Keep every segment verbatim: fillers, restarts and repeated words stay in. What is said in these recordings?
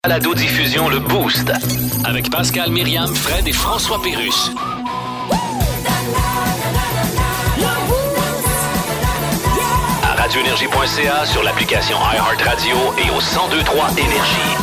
Balado-diffusion Le Boost avec Pascal, Myriam, Fred et François Pérusse. À radio énergie point c a, sur l'application iHeartRadio et au cent deux trois Énergie.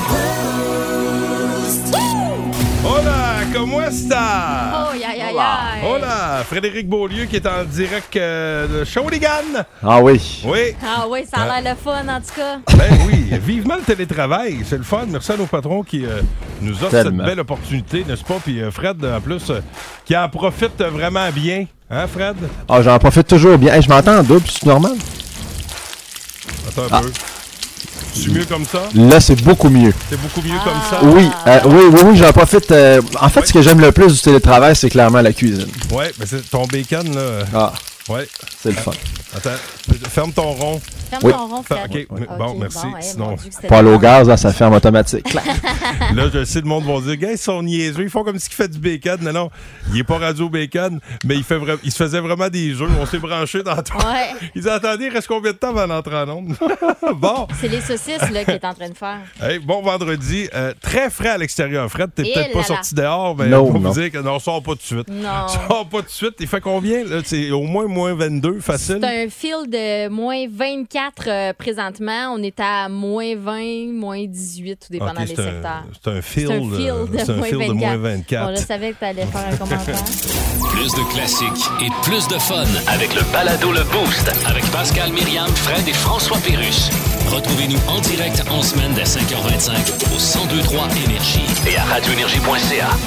Hola, comment ça? Oh, ya, ya, ya. Hola, Frédéric Beaulieu qui est en direct euh, de Shawinigan. Ah oui. Oui. Ah oui, ça a l'air le fun en tout cas. Ben oui, vivement le télétravail, c'est le fun. Merci à nos patrons qui euh, nous offrent Tellement. cette belle opportunité, n'est-ce pas? Puis euh, Fred, en plus, euh, qui en profite vraiment bien. Hein, Fred? Ah, j'en profite toujours bien. Hey, je m'entends en double, c'est normal? Attends un Ah. peu. C'est mieux comme ça? Là, c'est beaucoup mieux. C'est beaucoup mieux Ah. comme ça? Oui, euh, oui, oui, oui, j'en profite. euh, en fait, Ouais. ce que j'aime le plus du télétravail, c'est clairement la cuisine. Ouais, mais c'est ton bacon, là. euh, Ah, Ouais. c'est le fun. Attends, ferme ton rond. Ferme Oui. ton rond, Fer- Fred. OK, bon, merci. hey, Sinon, mon Dieu, que c'était Pas le au fun. gaz, là, ça ferme automatique. Clac. là, je sais, le monde va dire, gars, ils sont niaiseux, ils font comme s'ils fait du bacon. Non, non, il est pas radio bacon, mais il, fait vra- il se faisait vraiment des jeux. On s'est branchés dans toi. Ouais. Ils attendaient, il reste combien de temps avant d'entrer en onde? Bon, C'est les saucisses là, qu'il est en train de faire. hey, bon vendredi. Euh, très frais à l'extérieur. Fred, t'es Et peut-être pas là là. sorti dehors, mais Non, on va non. vous dire que non, on sort pas tout de suite. Non. Sort pas tout de suite. Il fait combien? Là? C'est au moins moins vingt-deux, facile. C'est un fil de moins vingt-quatre euh, présentement. On est à moins vingt, moins dix-huit, tout dépendant Ok, des c'est un- secteurs. C'est un fil, C'est un fil euh, de c'est un moins fil de moins vingt-quatre. Bon, je savais que tu allais faire un commentaire. Plus de classiques et plus de fun avec le Balado Le Boost avec Pascal, Myriam, Fred et François Pérusse. Retrouvez-nous en direct en semaine dès cinq heures vingt-cinq au cent deux trois Énergie et à radio énergie point c a.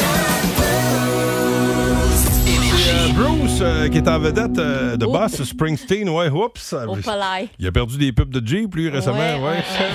Euh, Bruce, euh, qui est en vedette euh, de Oups. Boss Springsteen, ouais, oups. Au palais. Il a perdu des pubs de Jeep, lui, récemment, ouais. Ouais, ouais,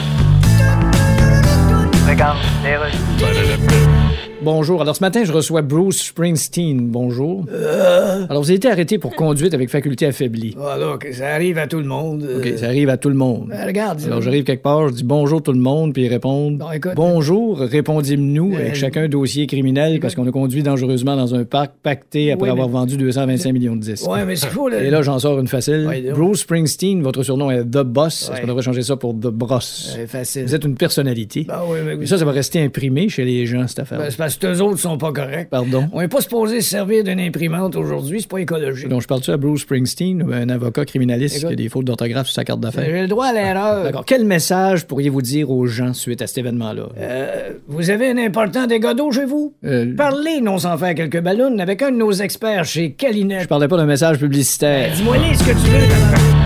Regarde, les rues. Bonjour. Alors, ce matin, je reçois Bruce Springsteen. Bonjour. Alors, vous avez été arrêté pour conduite avec faculté affaiblie. Voilà, que ça arrive à tout le monde. euh. OK, ça arrive à tout le monde. Ben, regarde. Alors, j'arrive quelque part, je dis bonjour tout le monde, puis ils répondent Bon, écoute. bonjour, répondez-nous Euh, avec chacun dossier criminel parce qu'on a conduit dangereusement dans un parc pacté après Oui, avoir mais- vendu deux cent vingt-cinq millions de disques. Ouais, mais c'est fou, là. Et là, j'en sors une facile. Ouais, donc. Bruce Springsteen, votre surnom est The Boss. Est-ce Ouais. qu'on devrait changer ça pour The Bross? C'est facile. Vous êtes une personnalité. Ben oui, mais Et ça, ça va rester imprimé chez les gens, cette affaire. Ben, c'est parce que eux autres sont pas corrects. Pardon? On n'est pas supposé se servir d'une imprimante aujourd'hui, c'est pas écologique. Donc, je parle-tu à Bruce Springsteen ou à un avocat criminaliste Écoute. qui a des fautes d'orthographe sur sa carte d'affaires? J'ai le droit à l'erreur. D'accord. Quel message pourriez-vous dire aux gens suite à cet événement-là? Euh, vous avez un important dégât d'eau chez vous? Euh, Parlez, non sans faire quelques ballons, avec un de nos experts chez je Calinette. parlais pas d'un message publicitaire. Dis-moi les ce que tu veux.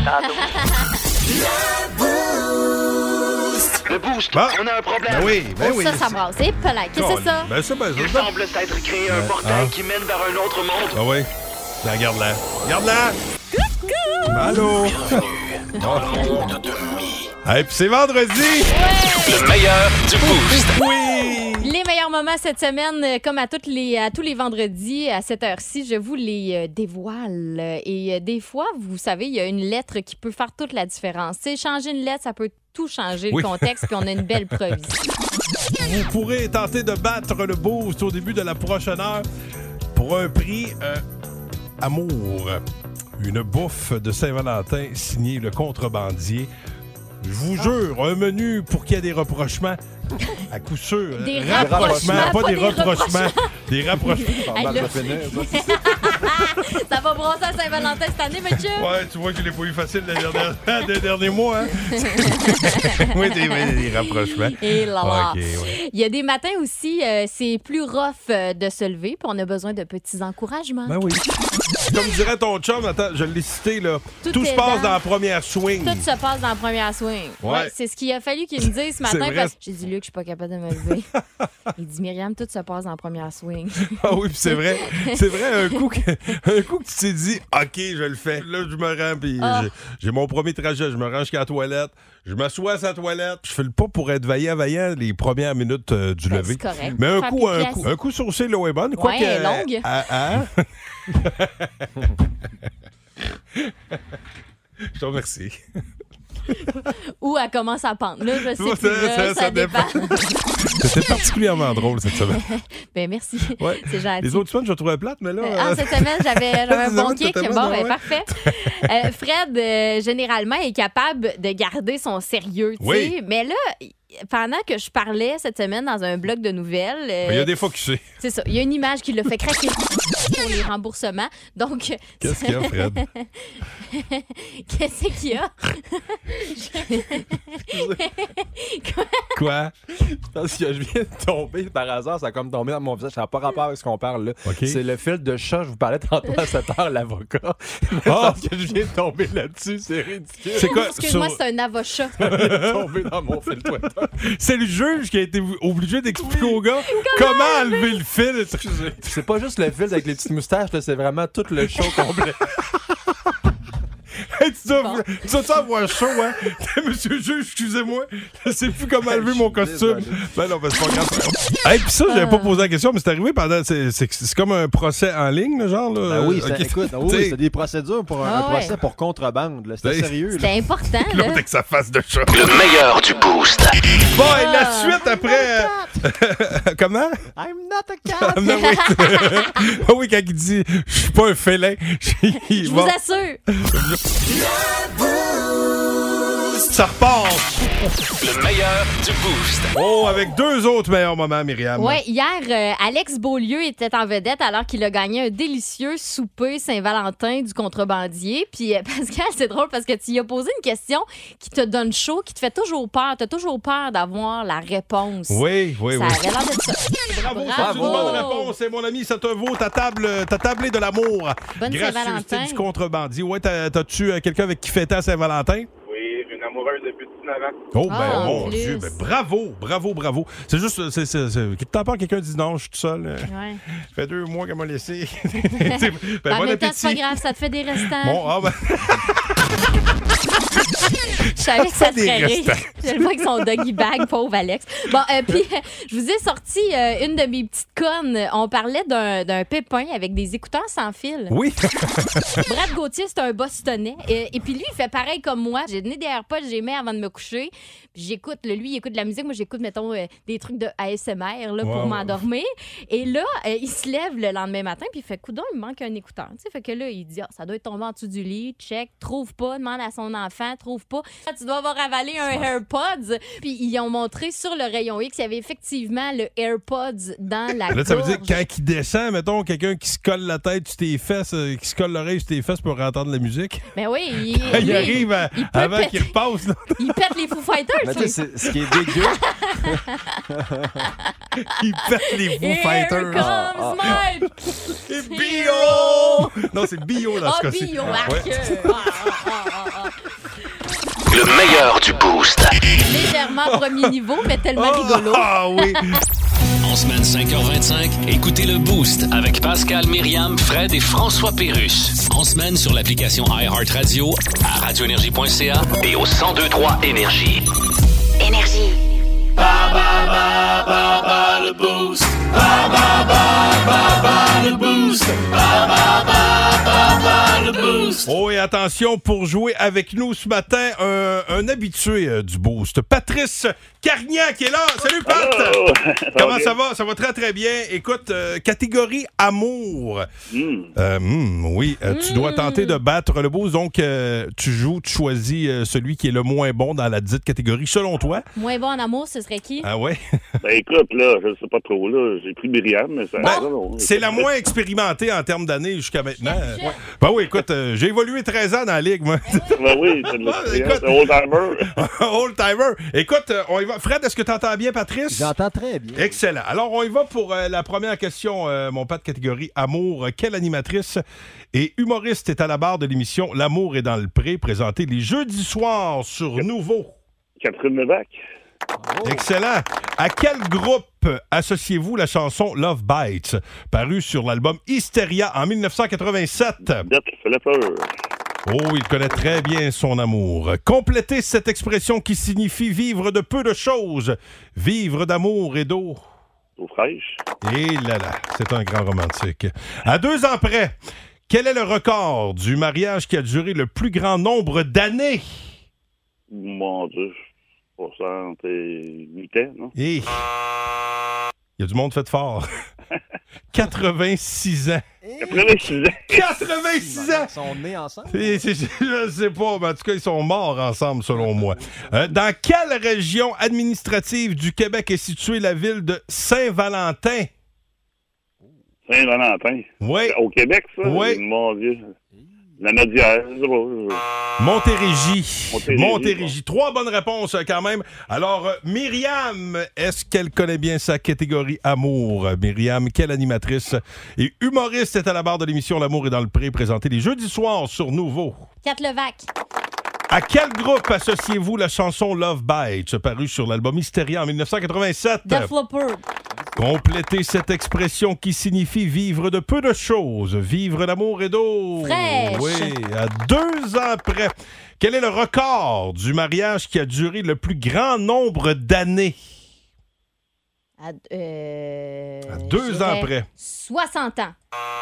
Le Boost, Bon. on a un problème. Ben oui, ben Oh, oui. ça, ça brasse. Et palais. Qu'est-ce que c'est ça? Ben ça, ben Il ça. semble s'être créé un Ouais. portail Ah. qui mène vers un autre monde. Ah oui. Ben, regarde-la. Regarde-la. Allô. Monde de mi. Hey, puis c'est vendredi. Le meilleur du Boost. Oui. Les meilleurs moments cette semaine, euh, comme à, toutes les, à tous les vendredis, à cette heure-ci, je vous les euh, dévoile. Et euh, des fois, vous savez, il y a une lettre qui peut faire toute la différence. Tu sais, changer une lettre, ça peut tout changer Oui. le contexte, puis on a une belle preuve ici. Vous pourrez tenter de battre le boost au début de la prochaine heure pour un prix euh, amour. Une bouffe de Saint-Valentin signée Le Contrebandier. Je vous jure, un menu pour qu'il y ait des rapprochements. À coup sûr. Des rapprochements, rapprochements, pas des rapprochements. Des rapprochements. Hey, là- Ça va brasser à Saint-Valentin cette année, monsieur? Ouais, tu vois que je l'ai pas eu facile les derniers, les derniers mois. Hein? Oui, des, des rapprochements. Et là là. Ok, ouais. Il y a des matins aussi, euh, c'est plus rough euh, de se lever, puis on a besoin de petits encouragements. Ben oui. Comme dirait ton chum, attends, je l'ai cité, là. Tout Tout, est se passe dans- dans la première swing. Tout se passe dans la première swing. Ouais. C'est ce qu'il a fallu qu'il me dise ce matin vrai. parce que j'ai dit, Luc, je suis pas capable de me lever. Il dit, Myriam, tout se passe dans la première swing. Ah oui, puis c'est vrai. C'est vrai, un coup, que, un coup que tu t'es dit, OK, je le fais. Là, je me rends, puis Ah. j'ai- j'ai mon premier trajet. Je me rends jusqu'à la toilette. Je m'assois à sa toilette. Je fais le pas pour être vaillant-vaillant les premières minutes euh, du Ben, lever. c'est correct. Mais un Faire coup, un pipi coup, assis. un coup saucé, l'eau est bonne. Quoi Ouais, que, elle est longue. euh, hein? Je te remercie. Ou elle commence à pendre. Là, je sais Ça, plus. Là, ça, ça, ça dépend. C'était particulièrement drôle cette semaine. Ben merci. Ouais. C'est gentil. Les autres semaines, je le trouvais plate, mais là. Euh, ah, euh, cette semaine, j'avais, j'avais un Cette bon semaine, kick. t'étais Bon, bonne, ben, ouais. parfait. Euh, Fred, euh, généralement, est capable de garder son sérieux, tu Oui. sais. Mais là, pendant que je parlais cette semaine dans un blog de nouvelles... euh, Il y a des focusés. C'est ça. Il y a une image qui l'a fait craquer pour les remboursements. Donc... Qu'est-ce qu'il y a, Fred? Qu'est-ce qu'il y a? Quoi? Parce que je viens de tomber par hasard, ça a comme tombé dans mon visage. Ça n'a pas rapport avec ce qu'on parle là. OK. C'est le fil de chat, je vous parlais tantôt à cette heure, l'avocat. Mais Ah! Parce que je viens de tomber là-dessus, c'est ridicule. C'est quoi? Excuse-moi, sur- c'est un avocat. Je viens de tomber dans mon fil Twitter. C'est le juge qui a été obligé d'expliquer au gars comment enlever le fil. Excusez. C'est pas juste le fil avec les petites moustaches, là, c'est vraiment tout le show complet. Hey, tu dois, Bon. tu dois avoir chaud, hein? Monsieur le juge, excusez-moi, je sais plus comment enlever mon costume. Ben non, ben c'est pas grave. Hey, pis ça, j'avais pas posé la question, mais c'est arrivé pendant. C'est, c'est, c'est comme un procès en ligne, là, genre, là. Ben oui, c'est, Ok. écoute, oui, T'sais, c'est des procédures pour un, Ah un ouais. procès pour contrebande. Là. C'était Ben, sérieux. Là. C'était important, là. l'autre avec sa face de chat. Le meilleur du Boost. Bon, et la Ah. suite après. euh, Comment? I'm not a cat! Ah, non, oui. Ah oui, quand il dit je suis pas un félin. Il Je va- vous assure. Ça repart. Le meilleur du Boost. Oh, avec deux autres meilleurs moments, Myriam. Ouais, hier, euh, Alex Beaulieu était en vedette alors qu'il a gagné un délicieux souper Saint-Valentin du contrebandier. Puis euh, Pascal, c'est drôle parce que tu lui as posé une question qui te donne chaud, qui te fait toujours peur. Tu as toujours peur d'avoir la réponse. Oui, oui, Ça oui. avait l'air d'être ça. Bravo, Bravo. c'est une bonne réponse. Et mon ami, ça te vaut ta table, ta tablée de l'amour. Bonne Gracieuseté Saint-Valentin. du contrebandier. Ouais, t'as- t'as-tu euh, quelqu'un avec qui fêter à Saint-Valentin? Oui, une amoureuse depuis dix-neuf ans. Oh, Ah, ben, en mon plus. Dieu. Ben, bravo, bravo, bravo. C'est juste, c'est, c'est, c'est, t'as peur que quelqu'un dise non, je suis tout seul. euh, Ouais. Ça fait deux mois qu'elle m'a laissé. ben, En bon même temps, c'est pas appétit. grave, ça te fait des restants. Bon, ah, ben, Je savais que ça te des ferait rire. restants. Je le vois avec son doggy bag, pauvre Alex. Bon, euh, puis je vous ai sorti euh, une de mes petites connes. On parlait d'un, d'un pépin avec des écouteurs sans fil. oui. Brad Gauthier, c'est un bostonnais. Et, et puis lui, il fait pareil comme moi. J'ai donné des AirPods, j'ai mis avant de me coucher. Puis j'écoute, là, lui, il écoute de la musique. Moi, j'écoute, mettons, euh, des trucs de A S M R là, pour Wow. m'endormir. Et là, euh, il se lève le lendemain matin, puis il fait coudonc, il me manque un écouteur. Tu sais, fait que là, il dit, ah, ça doit être tombé en dessous du lit, check, trouve pas, demande à son enfant, trouve pas. Ah, tu dois avoir avalé un AirPods. Puis ils ont montré sur le rayon X, il y avait effectivement le AirPods dans la Là, ça veut dire gorge. que quand il descend, mettons, quelqu'un qui se colle la tête sur tes fesses, euh, qui se colle l'oreille sur tes fesses pour entendre la musique. Ben oui, il, il lui, arrive à- il peut avant péter- qu'il repasse. Là. il pète les Foo Fighters. Mais tu lui. sais, c'est- ce qui est dégueu, Il pète les Foo Here Fighters. comes Ah, my C'est bio! Non, c'est bio dans ce Ah, cas-ci. bio, Ouais. arc. Ah, ah, ah, ah, ah. Le meilleur du Boost. Légèrement premier niveau, mais tellement Oh, rigolo. Ah oui! En semaine cinq heures vingt-cinq, écoutez le Boost avec Pascal, Myriam, Fred et François Pérusse. En semaine sur l'application iHeartRadio, à radioénergie point c a et au cent deux trois Énergie. Énergie. Oh, et attention, pour jouer avec nous ce matin, un, un habitué euh, du Boost, Patrice Cargnac qui est là. Salut, Pat! Oh! Comment ça va? Ça va très, très bien. Écoute, euh, catégorie amour. Hmm. Euh, hmm, oui, euh, tu Mm. dois tenter de battre le Boost. Donc, euh, tu joues, tu choisis euh, celui qui est le moins bon dans la dite catégorie, selon toi. Moins bon en amour, ce serait qui? Ah ouais? Ben écoute, là, je sais pas trop, là. J'ai pris Myriam, mais ça... Ben, non, non, c'est la moins expérimentée en termes d'années jusqu'à maintenant. Chef, chef. Ben oui, écoute, euh, j'ai évolué treize ans dans la ligue, moi. Ben oui, c'est de l'expérience. écoute. Old-timer. Old timer. Écoute, euh, on y va. Fred, est-ce que tu entends bien, Patrice? j'entends très bien. Excellent. Alors, on y va pour euh, la première question, euh, mon Pat, catégorie amour. Quelle animatrice et humoriste est à la barre de l'émission L'amour est dans le pré, présentée les jeudis soirs sur Nouveau? Catherine Levac. Excellent. À quel groupe associez-vous la chanson Love Bites, parue sur l'album Hysteria en dix-neuf cent quatre-vingt-sept? Def Leppard. Oh, il connaît très bien son amour. Complétez cette expression qui signifie vivre de peu de choses, vivre d'amour et d'eau. Eau fraîche. Et là là, c'est un grand romantique. À deux ans près, quel est le record du mariage qui a duré le plus grand nombre d'années? Mon Dieu. soixante-huit ans, non? Et il y a du monde fait fort. quatre-vingt-six ans. quatre-vingt-six ans. quatre-vingt-six ans! Ils sont nés ensemble? C'est- c'est- Je ne sais pas, mais en tout cas, ils sont morts ensemble, selon moi. Euh, dans quelle région administrative du Québec est située la ville de Saint-Valentin? Saint-Valentin. Oui. Au Québec, ça? Oui. Mon Dieu. La Nodière, je sais pas. Montérégie. Montérégie, Montérégie. Trois bonnes réponses euh, quand même. Alors, euh, Myriam, est-ce qu'elle connaît bien sa catégorie amour? Euh, Myriam, quelle animatrice et humoriste est à la barre de l'émission L'amour est dans le pré, présentée les jeudis soirs sur Nouveau? Kat Levac. À quel groupe associez-vous la chanson Love Bite, parue sur l'album Hysteria en dix-neuf cent quatre-vingt-sept? The Flopper. Complétez cette expression qui signifie vivre de peu de choses, vivre d'amour et d'eau. Fraîche. Oui, à deux ans près. Quel est le record du mariage qui a duré le plus grand nombre d'années? À, euh, À deux je ans dirais près. soixante ans.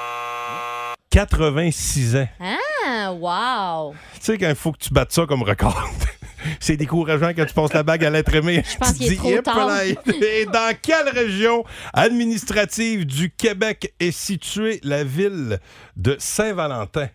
quatre-vingt-six ans. Ah, wow. Tu sais, quand il faut que tu battes ça comme record, c'est décourageant quand tu passes la bague à l'être aimé. Je pense Tu qu'il est dis, trop Hip tard. là. Et dans quelle région administrative du Québec est située la ville de Saint-Valentin?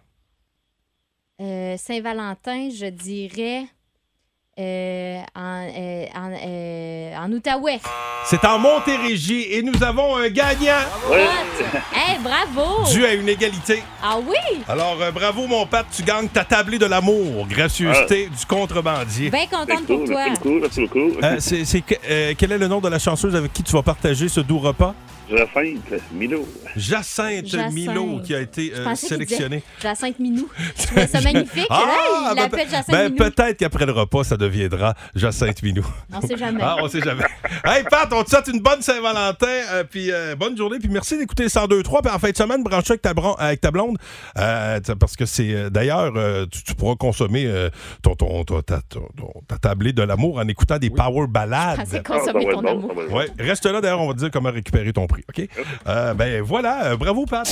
Euh, Saint-Valentin, je dirais euh, en, euh, en, euh, en Outaouais. C'est en Montérégie et nous avons un gagnant Ouais. Hey, bravo! dû à une égalité. Ah oui? Alors, euh, bravo, mon Pat, tu gagnes ta tablée de l'amour, gracieuseté du contrebandier. Bien contente C'est pour cool, toi. c'est cool, c'est cool. Euh, c'est, c'est que- euh, quel est le nom de la chanteuse avec qui tu vas partager ce doux repas? Jacinthe, Milo. Jacinthe, Jacinthe. Milo, qui a été Je euh, pensais qu'il sélectionnée. disait Jacinthe Minou. Je trouvais ça magnifique. Ah, là, il ben, l'appelle Jacinthe ben, Minou. peut-être qu'après le repas, ça deviendra Jacinthe Minou. On sait jamais. Ah, on sait jamais. Hey, Pat, on te souhaite une bonne Saint-Valentin, euh, puis euh, bonne journée, puis merci d'écouter le cent deux trois. Puis en fin de semaine, branche avec ta, bron- avec ta blonde, euh, t'sais, parce que c'est, euh, d'ailleurs, euh, tu, tu pourras consommer euh, ton, ton, ton- ta, ton- ton- ta tablée de l'amour en écoutant des power Je ballades. pensais Ah, ça consommer va être ton bon, amour. ça va être bon. Ouais, reste là, d'ailleurs, on va te dire comment récupérer ton prix, OK? Euh, ben voilà, euh, bravo, Pat.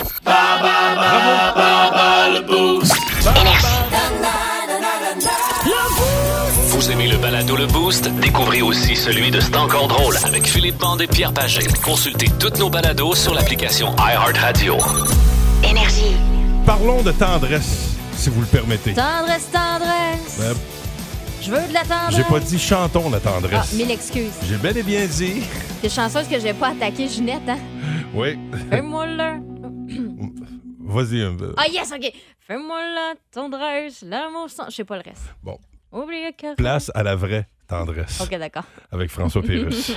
Vous aimez le balado Le Boost? Découvrez aussi celui de C'est encore drôle avec Philippe Bande et Pierre Pagé. Consultez toutes nos balados sur l'application iHeartRadio. Énergie. Parlons de tendresse, si vous le permettez. Tendresse, tendresse. Ben, Je veux de la tendresse. j'ai pas dit chantons la Ah, tendresse. mille excuses. J'ai bel et bien dit. T'es chanceuse que j'ai pas attaqué Ginette, hein? Oui. Fais-moi là. Vas-y un peu. Ah, yes, OK. Fais-moi la tendresse, l'amour sans... Je sais pas le reste. Bon. Oubliez que... Place à la vraie tendresse. OK, d'accord. Avec François Pérusse.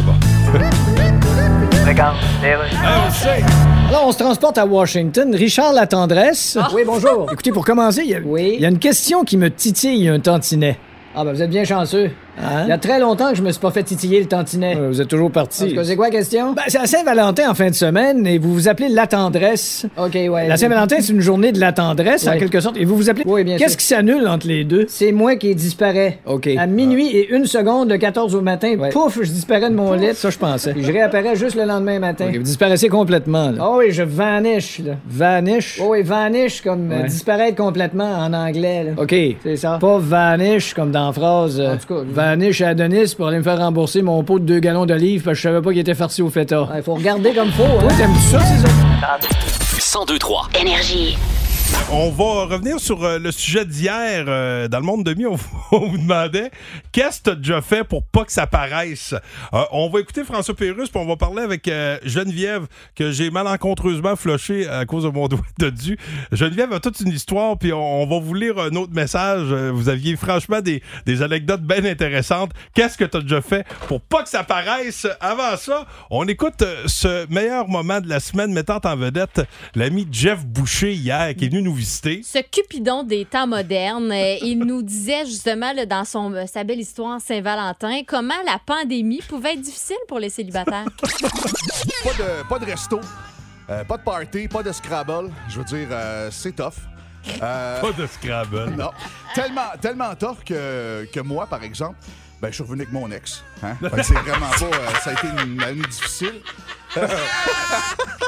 Regarde, Ah, on le sait. Alors, on se transporte à Washington. Richard La Tendresse. Oui, bonjour. Écoutez, pour commencer, il y, a- il y a une question qui me titille un tantinet. Ah, ben vous êtes bien chanceux. Hein? Il y a très longtemps que je me suis pas fait titiller le tantinet. Ouais, vous êtes toujours parti. En tout cas, c'est quoi la question? Ben, c'est à Saint-Valentin en fin de semaine et vous vous appelez La Tendresse. OK, ouais. La Saint-Valentin, c'est une journée de la tendresse, en Ouais. quelque sorte. Et vous vous appelez... Oui, bien Qu'est-ce sûr. qui s'annule entre les deux? C'est moi qui disparais. OK. À minuit et une seconde, le quatorze au matin, Ouais. pouf, je disparais de mon lit. Ça, je pensais. Puis je réapparais juste le lendemain matin. OK, vous disparaissez complètement, là. Oh oui, je vanish, là. Vanish. Oh oui, vanish, comme euh, Ouais. disparaître complètement en anglais, là. OK. C'est ça. Pas vanish, comme dans la phrase. euh, En tout cas, oui. vanish à Adonis pour aller me faire rembourser mon pot de deux gallons d'olive parce que je savais pas qu'il était farci au feta. Il faut regarder comme faut, hein. Toi, t'aimes ça, ces autres? cent deux trois. Énergie. On va revenir sur euh, le sujet d'hier. Euh, dans le monde de mi, on, vous- on vous demandait qu'est-ce que tu as déjà fait pour pas que ça paraisse. Euh, on va écouter François Pérusse, puis on va parler avec euh, Geneviève, que j'ai malencontreusement floché à cause de mon doigt de dû. Geneviève a toute une histoire, puis on, on va vous lire un autre message. Euh, vous aviez franchement des, des anecdotes bien intéressantes. Qu'est-ce que tu as déjà fait pour pas que ça paraisse? Avant ça, on écoute euh, ce meilleur moment de la semaine mettant en vedette l'ami Jeff Boucher hier, qui est venu nous visiter. Ce Cupidon des temps modernes, euh, il nous disait justement là, dans son, euh, sa belle histoire Saint-Valentin comment la pandémie pouvait être difficile pour les célibataires. Pas de, pas de resto, euh, pas de party, pas de Scrabble. Je veux dire, euh, c'est tough. Euh, Pas de Scrabble. non. Tellement, tellement tough que, que moi, par exemple, ben, je suis revenu avec mon ex. Hein? Fait que c'est vraiment pas... euh, ça a été une année difficile.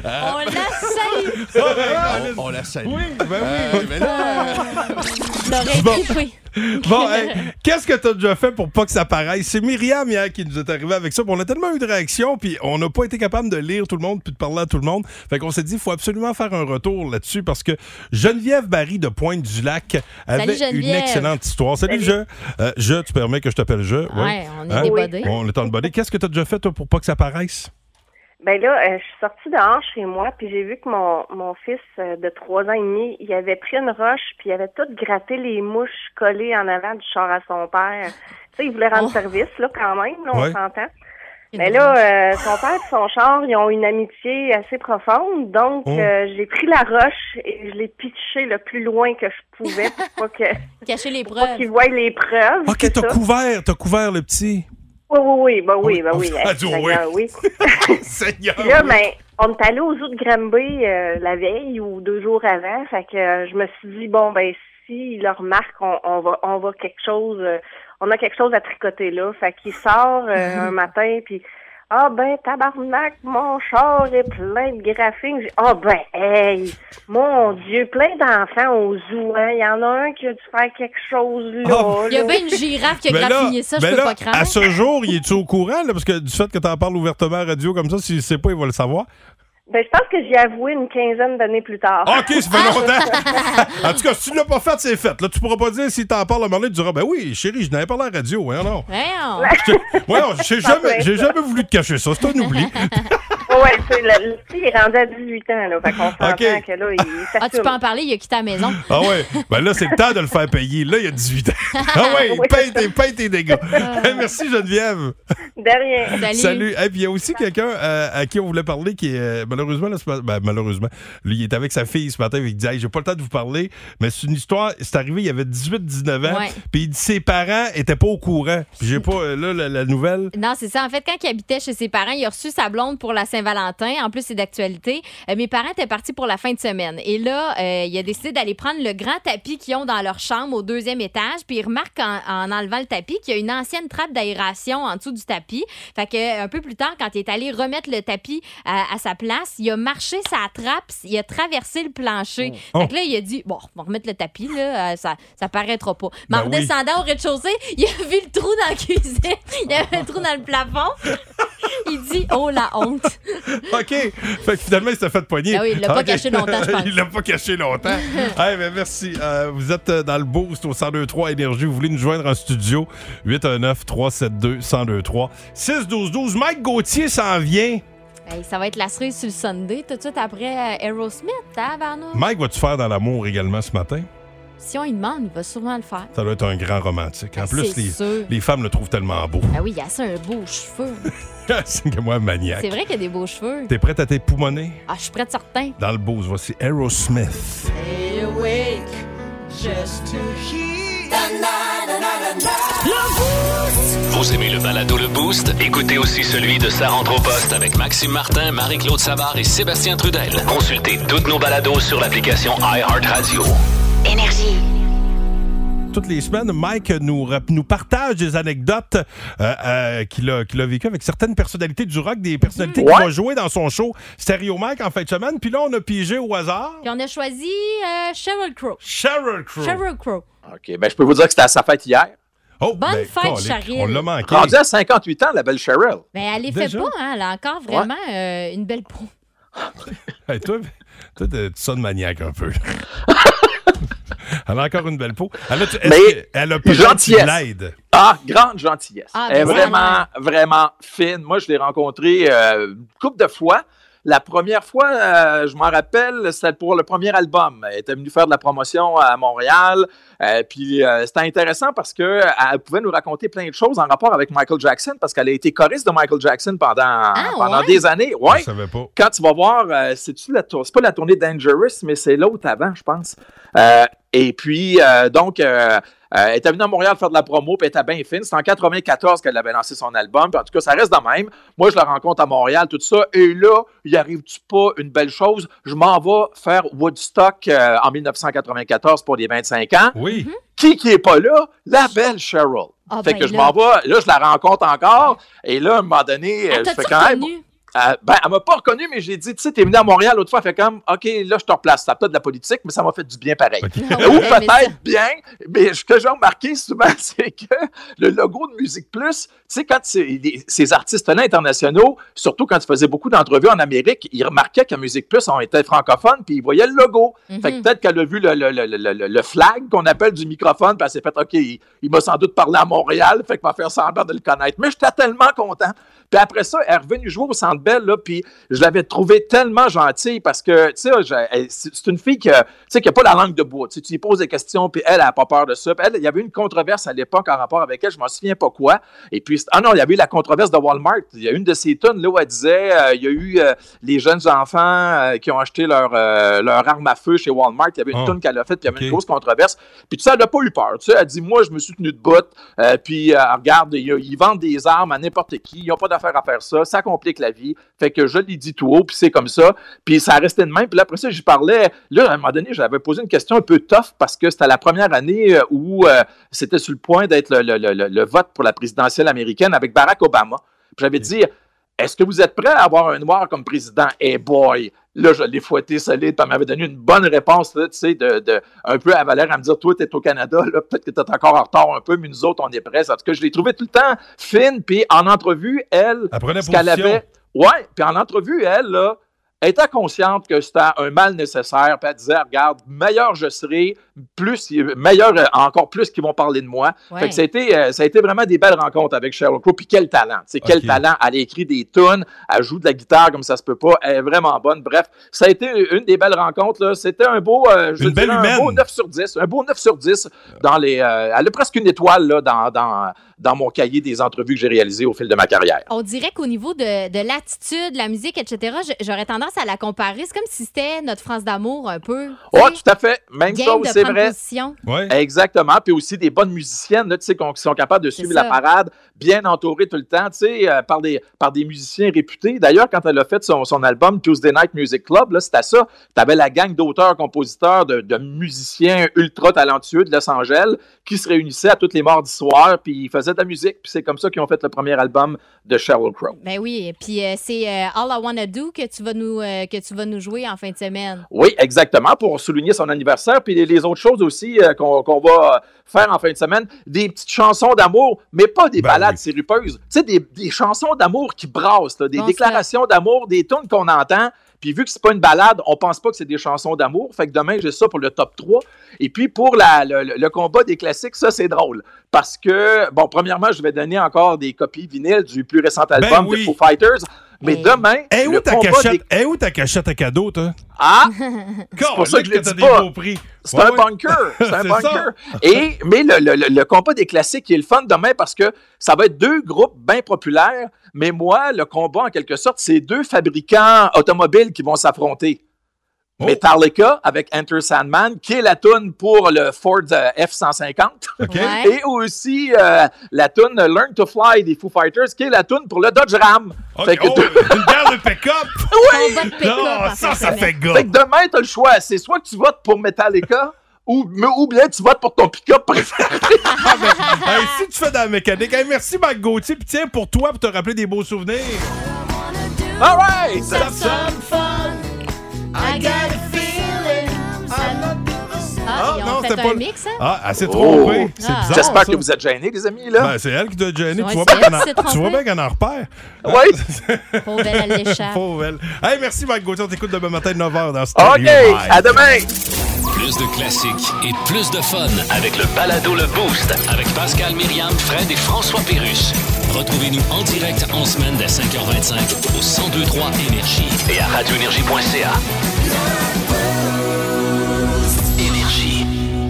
On la salue. on, on la salue. Oui, ben oui. Euh, mais là, L'aurait Bon. trippé. Bon, hey, qu'est-ce que tu as déjà fait pour pas que ça paraisse? C'est Myriam hier qui nous est arrivée avec ça. Puis on a tellement eu de réactions, puis on n'a pas été capable de lire tout le monde puis de parler à tout le monde. Fait qu'on s'est dit, il faut absolument faire un retour là-dessus parce que Geneviève Barry de Pointe-du-Lac avait Salut, une Geneviève. excellente histoire. Salut, Je. Euh, je, tu permets que je t'appelle Je? Oui. Ouais, on est Hein? des bodés. On est en bodé. Qu'est-ce que tu as déjà fait, toi, pour pas que ça paraisse? Ben là, euh, je suis sortie dehors chez moi, puis j'ai vu que mon mon fils euh, de trois ans et demi, il avait pris une roche, puis il avait tout gratté les mouches collées en avant du char à son père. Tu sais, il voulait rendre Oh. service, là, quand même, là, on Ouais. s'entend. Une Mais là, roche. euh, son père et son char, ils ont une amitié assez profonde, donc Oh. euh, j'ai pris la roche et je l'ai pitchée le plus loin que je pouvais pour pas que Cacher les pour pas preuves. qu'il voie les preuves. OK, c'est t'as ça. couvert, t'as couvert le petit. Oui, oui, oui, ben oui, Oui. ben oui. Oh, Hey, radio, Seigneur, oui. Seigneur! Puis là, ben, on est allé aux eaux de Granby euh, la veille ou deux jours avant. Fait que euh, je me suis dit, bon, ben, s'il le remarque, on, on va on va quelque chose, euh, on a quelque chose à tricoter là. Fait qu'il sort euh, un matin, puis ah ben, tabarnak, mon char est plein de graphiques. J'ai- Ah ben, hey, mon Dieu, plein d'enfants au zoo, hein. Il y en a un qui a dû faire quelque chose là. Ah, Il y a là. bien une girafe qui a Mais là, graffiné ça, je mais peux là, pas craindre. à ce jour, il est-tu au courant? Là, parce que du fait que tu en parles ouvertement à la radio comme ça, s'il ne sait pas, il va le savoir. Ben, je pense que j'ai avoué une quinzaine d'années plus tard. OK, ça fait longtemps. En tout cas, si tu ne l'as pas fait, c'est fait. Là, tu pourras pas dire si t'en parles à un moment donné, tu diras, ben oui, chérie, je n'avais pas la radio. Hein, non. Voyons. Ouais, non, j'ai jamais, j'ai jamais voulu te cacher ça. C'est un oubli. Ouais, c'est le, le petit est rendu à dix-huit ans, là. Fait qu'on s'entend OK. que là, il Ah, tu s'assume. peux en parler, il a quitté la maison. Ah ouais. Ben là, c'est le temps de le faire payer. Là, il y a dix-huit ans. Ah ouais, Oui, paye tes, paye tes dégâts. Merci, Geneviève. De rien. Salut. Salut. Et puis il y a aussi quelqu'un euh, à qui on voulait parler qui est euh, malheureusement, là, ce ma- ben, malheureusement, lui, il est avec sa fille ce matin. Il dit hey, j'ai pas le temps de vous parler, mais c'est une histoire. C'est arrivé, il y avait dix-huit dix-neuf ans. Ouais. Puis il dit ses parents étaient pas au courant. Puis j'ai pas euh, là la, la nouvelle. Non, c'est ça. En fait, quand il habitait chez ses parents, il a reçu sa blonde pour la Saint-Valentin. En plus, c'est d'actualité. Euh, mes parents étaient partis pour la fin de semaine. Et là, euh, il a décidé d'aller prendre le grand tapis qu'ils ont dans leur chambre au deuxième étage. Puis il remarque en, en enlevant le tapis qu'il y a une ancienne trappe d'aération en dessous du tapis. Fait que un peu plus tard, quand il est allé remettre le tapis à, à sa place, il a marché sa trappe, il a traversé le plancher. Oh. Fait que là, il a dit bon, on va remettre le tapis là, euh, ça ça paraîtra pas. Mais en Ben oui. redescendant au rez-de-chaussée, il a vu le trou dans la cuisine. Il y avait un trou dans le plafond. Il dit oh la honte. OK. Fait que finalement, il s'est fait poigner. Ah oui, il l'a pas OK. caché longtemps, je pense. Il l'a pas caché longtemps. hey, ben merci. Euh, vous êtes euh, dans le boost au cent deux trois Énergie. Vous voulez nous joindre en studio? huit un neuf, trois sept deux, un zéro deux trois. six douze douze. Mike Gauthier s'en vient. Hey, ça va être la cerise sur le Sunday tout de suite après euh, Aerosmith, hein, Varno? Mike, vas-tu faire dans l'amour également ce matin? Si on lui demande, il va sûrement le faire. Ça doit être un grand romantique. En Ben, plus, c'est les, sûr. les femmes le trouvent tellement beau. Ah oui, il y a ça, un beau cheveu. C'est que moi, maniaque. C'est vrai qu'il y a des beaux cheveux. T'es prête à t'époumoner? Ah, je suis prête certain. Dans le boost, voici Aerosmith. Vous aimez le balado Le Boost? Écoutez aussi celui de Sa rentre au poste avec Maxime Martin, Marie-Claude Savard et Sébastien Trudel. Consultez toutes nos balados sur l'application iHeartRadio. Énergie. Toutes les semaines, Mike nous, rap- nous partage des anecdotes euh, euh, qu'il a, qu'il a vécues avec certaines personnalités du rock, des personnalités Ouais. qu'il va jouer dans son show Stéréo Mike en fin de semaine. Puis là, on a pigé au hasard Puis on a choisi euh, Sheryl Crow. Sheryl Crow. Sheryl Crow. OK, ben je peux vous dire que c'était à sa fête hier. Oh, Bonne ben, fête, calique, Cheryl. On l'a manqué. Rendue à cinquante-huit ans, la belle Cheryl. Ben, elle les fait Déjà? pas, hein? Elle a encore vraiment euh, une belle peau. Hey, toi, toi, tu sonnes maniaque un peu. Elle a encore une belle peau. Elle a, est-ce Mais elle a peut-être gentillesse. de l'aide. Ah, grande gentillesse. Ah, Elle est ben, vraiment, vraiment fine. Moi, je l'ai rencontrée euh, une couple de fois. La première fois, euh, je m'en rappelle, c'était pour le premier album. Elle était venue faire de la promotion à Montréal. Euh, puis euh, c'était intéressant parce qu'elle pouvait nous raconter plein de choses en rapport avec Michael Jackson parce qu'elle a été choriste de Michael Jackson pendant, pendant ouais? des années. Ouais. Je savais pas. Quand tu vas voir, euh, c'est-tu la tour- c'est pas la tournée Dangerous, mais c'est l'autre avant, je pense. Euh, et puis, euh, donc, euh, euh, elle était venue à Montréal faire de la promo, puis elle était bien fine. C'est en quatre-vingt-quatorze qu'elle avait lancé son album. Puis en tout cas, ça reste de même. Moi, je la rencontre à Montréal, tout ça. Et là, il arrive-tu pas une belle chose? Je m'en vais faire Woodstock euh, en dix-neuf cent quatre-vingt-quatorze pour les vingt-cinq ans. Oui. Qui qui est pas là? La belle Cheryl. Ah, fait ben que je là. m'en vais. Là, je la rencontre encore. Et là, à un moment donné, Ah, je t'as-tu fais quand même... reconnu? Euh, ben, elle m'a pas reconnu, mais j'ai dit, tu sais, t'es venu à Montréal l'autre fois, elle fait comme, OK, là, je te replace. Ça a peut-être de la politique, mais ça m'a fait du bien pareil. Okay. Ah Ou ouais, peut-être mais bien, mais ce que j'ai remarqué souvent, c'est que le logo de Musique Plus, tu sais, quand les, ces artistes-là internationaux, surtout quand ils faisaient beaucoup d'entrevues en Amérique, ils remarquaient qu'à Musique Plus, on était francophone, puis ils voyaient le logo. Mm-hmm. Fait que peut-être qu'elle a vu le, le, le, le, le flag qu'on appelle du microphone, puis elle s'est fait, OK, il, il m'a sans doute parlé à Montréal, fait qu'il va faire semblant de le connaître. Mais j'étais tellement content. Puis après ça, elle est revenue jouer au Centre Bell, là, puis je l'avais trouvée tellement gentille parce que, tu sais, c'est une fille qui n'a pas la langue de bois. Tu lui poses des questions, puis elle, elle n'a pas peur de ça. Puis elle, il y avait une controverse à l'époque en rapport avec elle, je ne m'en souviens pas quoi. Et puis, ah non, il y avait eu la controverse de Walmart. Il y a une de ces tunes, là, où elle disait, euh, il y a eu euh, les jeunes enfants euh, qui ont acheté leur, euh, leur arme à feu chez Walmart. Il y avait une oh. tune qu'elle a faite, puis il y avait okay. une grosse controverse. Puis tout ça, elle n'a pas eu peur. Tu sais, elle dit, moi, je me suis tenu de bout, euh, puis euh, regarde, ils, ils vendent des armes à n'importe qui, ils n'ont pas d'affaire à faire ça, ça complique la vie. Fait que je l'ai dit tout haut, puis c'est comme ça. Puis ça restait de même. Puis là, après ça, j'y parlais. Là, à un moment donné, j'avais posé une question un peu tough parce que c'était la première année où euh, c'était sur le point d'être le, le, le, le vote pour la présidentielle américaine avec Barack Obama. Puis j'avais dit, est-ce que vous êtes prêts à avoir un noir comme président? Hey boy! Là, je l'ai fouetté solide, puis elle m'avait donné une bonne réponse, là, tu sais, de, de, un peu à Valère à me dire, toi, t'es au Canada, là, peut-être que t'es encore en retard un peu, mais nous autres, on est prêts. En tout cas, je l'ai trouvée tout le temps fine, puis en entrevue, elle, elle prenait ce qu'elle avait... Ouais, puis en entrevue, elle, là, elle était consciente que c'était un mal nécessaire, puis elle disait, regarde, meilleur je serai, plus, meilleur encore plus qu'ils vont parler de moi. Ouais. Fait que ça a, été, ça a été vraiment des belles rencontres avec Sheryl Crow, puis quel talent, tu sais, okay. quel talent, elle a écrit des tunes, elle joue de la guitare comme ça se peut pas, elle est vraiment bonne, bref, ça a été une des belles rencontres, là. C'était un beau, euh, je dirais, un beau neuf sur dix, un beau neuf sur dix, dans les, euh, elle a presque une étoile, là, dans, dans, dans mon cahier des entrevues que j'ai réalisées au fil de ma carrière. On dirait qu'au niveau de, de l'attitude, la musique, et cetera, j'aurais tendance à la comparer. C'est comme si c'était notre France d'amour un peu. Oui, oh, tout à fait. Même chose, c'est vrai. Ouais. Exactement. Puis aussi des bonnes musiciennes là, tu sais, qui sont capables de suivre la parade, bien entourées tout le temps, tu sais, euh, par, des, par des musiciens réputés. D'ailleurs, quand elle a fait son, son album Tuesday Night Music Club, là, c'était ça. Tu avais la gang d'auteurs, compositeurs, de, de musiciens ultra talentueux de Los Angeles qui se réunissaient à tous les mardis soirs, puis ils faisaient de la musique. Puis c'est comme ça qu'ils ont fait le premier album de Sheryl Crow. Ben oui. Puis euh, c'est euh, All I Wanna Do que tu vas nous euh, que tu vas nous jouer en fin de semaine. Oui, exactement, pour souligner son anniversaire. Puis les, les autres choses aussi euh, qu'on, qu'on va faire en fin de semaine, des petites chansons d'amour, mais pas des ben balades oui. sirupeuses. Tu sais, des, des chansons d'amour qui brassent, là, des bon, déclarations ça. d'amour, des tunes qu'on entend. Puis vu que c'est pas une balade, on pense pas que c'est des chansons d'amour. Fait que demain, j'ai ça pour le top trois. Et puis pour la, le, le combat des classiques, ça, c'est drôle. Parce que, bon, premièrement, je vais donner encore des copies vinyles du plus récent album ben oui. de Foo Fighters. Mais demain, hey, le où ta combat cachette, des... hey, où ta cachette à cadeau, toi? Ah! C'est pour ça que je l'ai dit pas. C'est ouais, un ouais. bunker. C'est un c'est bunker. Et, mais le, le, le, le combat des classiques est le fun demain parce que ça va être deux groupes bien populaires. Mais moi, le combat, en quelque sorte, c'est deux fabricants automobiles qui vont s'affronter. Oh. Metallica avec Enter Sandman, qui est la toune pour le Ford euh, F cent cinquante. Okay. Ouais. Et aussi euh, la toune Learn to Fly des Foo Fighters, qui est la toune pour le Dodge Ram. Okay. Fait que oh, tu... Une guerre de pick-up! Oui! Pick non, ça, ça fait gars! Fait que demain, t'as le choix. C'est soit que tu votes pour Metallica, Ou, ou bien tu votes pour ton pick-up préféré. ah, ben, hey, si tu fais dans la mécanique, hey, merci Marc Gauthier, puis tiens, pour toi, pour te rappeler des beaux souvenirs. All right! Have some fun. I got a feeling. Ah, ils ont fait un mix, hein? Ah, elle s'est trompée. Oh. C'est ah. bizarre, J'espère ça. que vous êtes gênés, les amis, là. Ben, c'est elle qui doit être gênée. Ouais, tu, vois bien qu'elle en, tu vois bien qu'elle en repère. Oui. Pauvre elle, elle l'échappe. Pauvre elle. Hey, merci Marc Gauthier. On t'écoute demain matin de neuf heures dans ce OK, à demain. Plus de classiques et plus de fun avec le balado Le Boost avec Pascal, Myriam, Fred et François Pérusse. Retrouvez-nous en direct en semaine dès cinq heures vingt-cinq au cent deux trois Énergie et à radio énergie point c a. Énergie.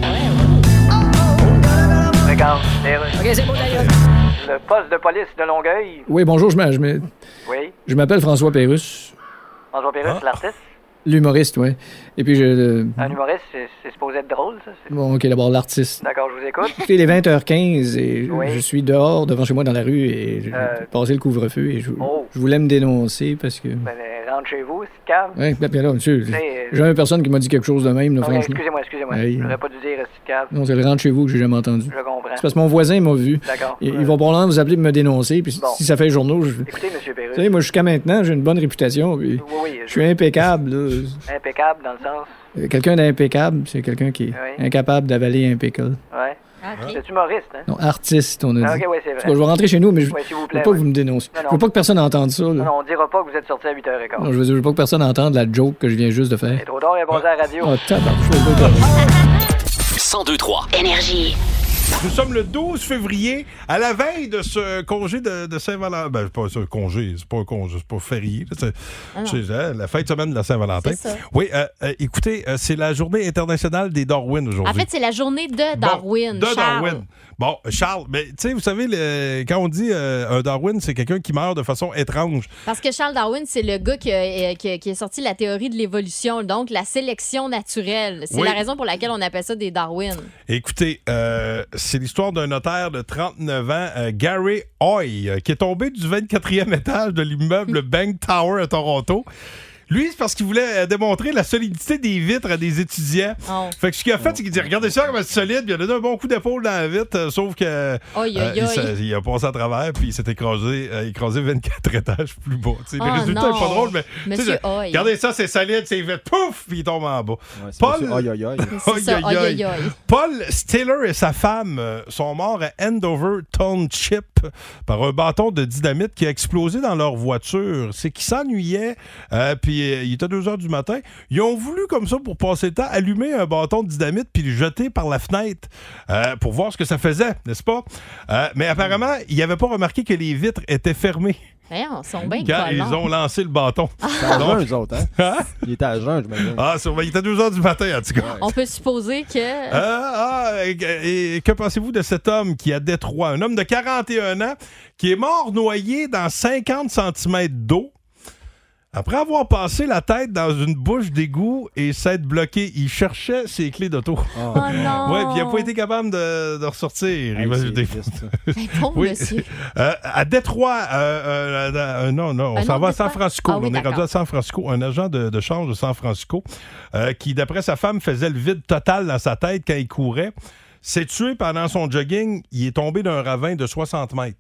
Regarde, OK, c'est bon d'ailleurs. Le poste de police de Longueuil. Oui, bonjour, je, m'a, je, m'a, oui. je m'appelle François Pérusse. François Pérusse, ah. l'artiste? L'humoriste, oui. Et puis je... Euh... Un humoriste, c'est, c'est supposé être drôle, ça? C'est... Bon, OK, d'abord, l'artiste. D'accord, je vous écoute. Écoutez, il est vingt heures quinze et oui. je suis dehors, devant chez moi, dans la rue, et j'ai euh... passé le couvre-feu et je, oh. je voulais me dénoncer parce que... Ben, rentre chez vous, c'est câble. Oui, bien là, monsieur. C'est- J'ai jamais personne qui m'a dit quelque chose de même, là, Non, franchement. excusez-moi, excusez-moi. Hey. Je n'aurais pas dû dire c'est câble. Non, c'est le rentre chez vous que j'ai jamais entendu. Je comprends. C'est parce que mon voisin m'a vu. D'accord. Il, il va probablement vous appeler pour me dénoncer, puis Bon. si ça fait journaux, je... Écoutez, monsieur Pérus. Vous savez, moi, jusqu'à maintenant, j'ai une bonne réputation, puis Oui, oui. je suis impeccable, là. Impeccable dans le sens. Euh, Quelqu'un d'impeccable, c'est quelqu'un qui est Oui. incapable d'avaler un pickle. Ouais. OK. C'est humoriste, hein? Non, artiste, on a dit. Ah, ok, ouais, c'est En tout vrai. cas, je vais rentrer chez nous, mais je Ouais, s'il vous je plaît, veux pas ouais. que vous me dénoncez. Non, non. Je veux pas que personne entende ça, là. Non, non, on dira pas que vous êtes sorti à huit heures quinze. Non, je veux dire, je veux pas que personne entende la joke que je viens juste de faire. C'est trop tard, répondez à la radio. Oh, tabarnak, je vais le dire. cent deux trois. Énergie. Nous sommes le douze février, à la veille de ce congé de, de Saint-Valentin. Ben, pas ce congé, c'est pas un congé, c'est pas férié. là, C'est, Ah non. c'est, hein, la fin de semaine de la Saint-Valentin. C'est ça. Oui, euh, euh, écoutez, euh, c'est la journée internationale des Darwin aujourd'hui. En fait, c'est la journée de Darwin. Bon, de Charles. Darwin. Bon, Charles, mais tu sais, vous savez, le- quand on dit euh, un Darwin, c'est quelqu'un qui meurt de façon étrange. Parce que Charles Darwin, c'est le gars qui a, euh, qui a- qui a sorti la théorie de l'évolution, donc la sélection naturelle. C'est Oui. la raison pour laquelle on appelle ça des Darwin. Écoutez, euh, c'est l'histoire d'un notaire de trente-neuf ans, euh, Gary Hoy, euh, qui est tombé du vingt-quatrième étage de l'immeuble Bank Tower à Toronto. Lui, c'est parce qu'il voulait euh, démontrer la solidité des vitres à des étudiants. Oh. Fait que ce qu'il a fait, c'est qu'il dit regardez ça comme c'est solide, puis il a donné un bon coup d'épaule dans la vitre, euh, sauf que euh, Aïe, aïe, il, aïe. s'est- il a passé à travers, puis il s'est écrasé, euh, écrasé vingt-quatre étages plus bas. Tu sais, le Oh résultat non. est pas drôle, mais tu sais, Monsieur je- Hoy. regardez ça, c'est solide, c'est vite, pouf, puis il tombe en bas. Ouais, c'est Paul, monsieur- Aïe, aïe, aïe. C'est ça, aïe, aïe, aïe. Paul Stiller et sa femme euh, sont morts à Andover Township par un bâton de dynamite qui a explosé dans leur voiture. C'est qu'ils s'ennuyaient, euh, puis euh, il était deux heures du matin. Ils ont voulu, comme ça, pour passer le temps, allumer un bâton de dynamite puis le jeter par la fenêtre euh, pour voir ce que ça faisait, n'est-ce pas? Euh, mais apparemment, ils n'avaient pas remarqué que les vitres étaient fermées Voyons, ils sont bien quand ils collants. ont lancé le bâton. C'était à jeun, eux autres, hein? Hein? Il était à jeun, j'imagine. Ah, sûrement, il était deux heures du matin, en tout cas. On peut supposer que... Euh, ah, et, et que pensez-vous de cet homme qui, à Détroit, un homme de quarante et un ans, qui est mort noyé dans cinquante centimètres d'eau après avoir passé la tête dans une bouche d'égout et s'être bloqué? Il cherchait ses clés d'auto. Oh non! Ouais, puis il n'a pas été capable de, de ressortir. Hey, Il va- c'est des- triste, ça. Hey, pauvre Oui. monsieur. Euh, à Détroit, euh, euh, euh, non, non, on Un s'en autre va à San Détroit? Francisco. Ah oui, on est rendu d'accord. à San Francisco. Un agent de, de change de San Francisco euh, qui, d'après sa femme, faisait le vide total dans sa tête quand il courait. S'est tué pendant son jogging. Il est tombé d'un ravin de soixante mètres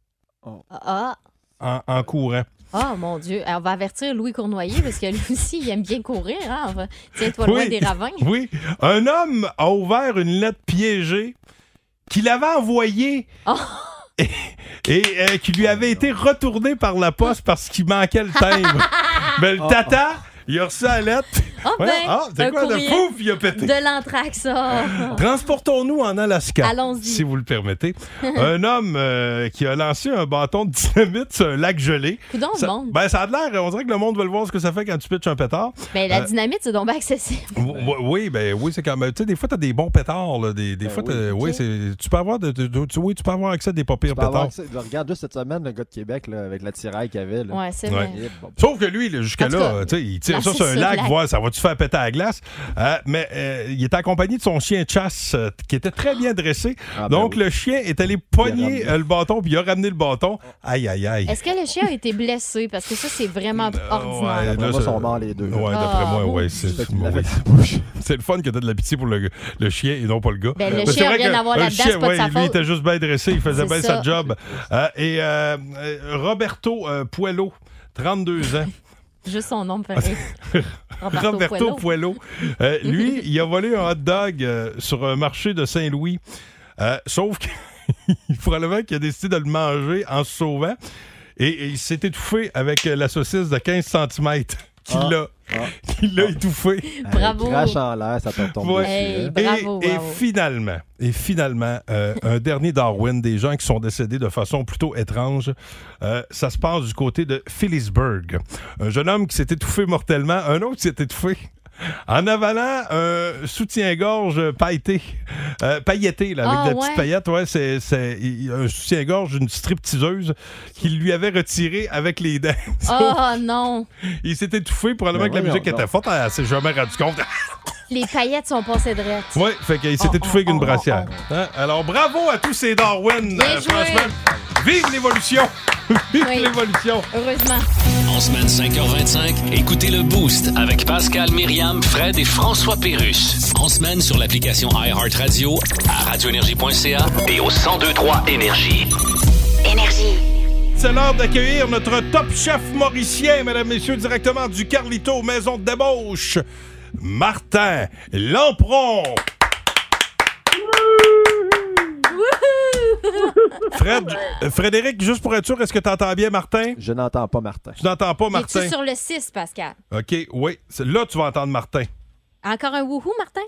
Ah, en, en courant. ah, mon Dieu. On va avertir Louis Cournoyer parce que lui aussi, il aime bien courir. Hein? Enfin, tiens-toi loin Oui. des ravins. Oui. Un homme a ouvert une lettre piégée qu'il avait envoyée Oh. et, et, euh, qui lui avait été retournée par la poste parce qu'il manquait le timbre. Mais le tata, il a reçu la lettre. Ah ben, ah, c'est un quoi? De courrier pouf, il a pété. de l'anthrax, ça. Transportons-nous en Alaska, Allons-y. si vous le permettez. Un homme euh, qui a lancé un bâton de dynamite sur un lac gelé. Coudonc, le Ça, monde. ben, ça a l'air, on dirait que le monde veut le voir ce que ça fait quand tu pitches un pétard. Mais la Euh, dynamite, c'est donc bien accessible. Oui, oui, ben oui, c'est comme. Tu sais, des fois, t'as des bons pétards. Là, des, des Ben fois, oui. t'as- oui, Ok. c'est, tu peux avoir de, de- de- tu, oui, tu peux avoir accès à des pas pires Tu peux avoir pétards. accès- je regarde juste cette semaine le gars de Québec là, avec la tiraille qu'il avait. Là. Ouais, c'est Ouais. vrai. Et bon, Sauf que lui, là, jusqu'à En tout là, cas, tu sais, il tire là, ça c'est sur un sur lac, le lac. voir ça va-tu faire péter à la glace. Euh, mais euh, il était accompagné de son chien de chasse euh, qui était très bien dressé. Ah, ben Donc, oui. le chien est allé pogner ramené. euh, le bâton, puis il a ramené le bâton. Aïe, aïe, aïe. Est-ce que le chien a été blessé? Parce que ça, c'est vraiment ordinaire. Ouais, D'après là, moi, ça- sont morts les deux. Ouais, Ah, d'après moi, ouh. ouais. C'est, Fait qu'il ouais. l'avait sa bouche. C'est le fun que t'as de la pitié pour le, le chien et non pas le gars. Ben, le Mais c'est chien a vrai rien que à voir un là-dedans, chien, c'est pas de ouais, sa lui, faute. il était juste bien dressé, il faisait C'est bien ça. sa job. Euh, et euh, euh, Roberto euh, Puello, trente-deux ans. Juste son nom me fait rire. Roberto, Roberto Puello. Puello. Euh, lui, il a volé un hot dog euh, sur un marché de Saint-Louis. Euh, sauf qu'il probablement qu'il a décidé de le manger en se sauvant. Et, et il s'est étouffé avec euh, la saucisse de quinze centimètres qu'il Ah. l'a, Ah. qu'il l'a étouffé. Bravo. Il crache en l'air, ça te retombe Ouais. dessus. Hey, hein. bravo, et, et bravo. finalement, et finalement euh, un dernier Darwin, des gens qui sont décédés de façon plutôt étrange. Euh, ça se passe du côté de Phillipsburg. Un jeune homme qui s'est étouffé mortellement, un autre qui s'est étouffé en avalant un soutien-gorge pailleté, euh, pailleté là, avec Ah, de la ouais. petite paillette. Ouais, c'est, c'est il- un soutien-gorge d'une stripteaseuse qu'il lui avait retiré avec les dents. Oh non! Il s'est étouffé, probablement Ben que la voyons musique donc. était forte. Elle s'est jamais rendu compte. Les paillettes sont passées drettes. Oui, fait qu'il s'est Oh, étouffé avec oh, une oh, brassière. oh. Hein? Alors, bravo à tous ces Darwin, Bien euh, joué. franchement. Vive l'évolution! Vive Oui. l'évolution! Heureusement. En semaine cinq heures vingt-cinq, écoutez le Boost avec Pascal, Myriam, Fred et François Pérusse. En semaine sur l'application iHeartRadio, à radioénergie point c a et au cent deux virgule trois Énergie. Énergie. C'est l'heure d'accueillir notre top chef mauricien, mesdames, messieurs, directement du Carlito, maison de débauche, Martin Lampron. Fred, euh, Frédéric, juste pour être sûr, est-ce que tu entends bien Martin? Je n'entends pas Martin. Tu n'entends pas Martin? Es-tu sur le six, Pascal? OK, oui. C'est- Là, tu vas entendre Martin. Encore un wouhou, Martin?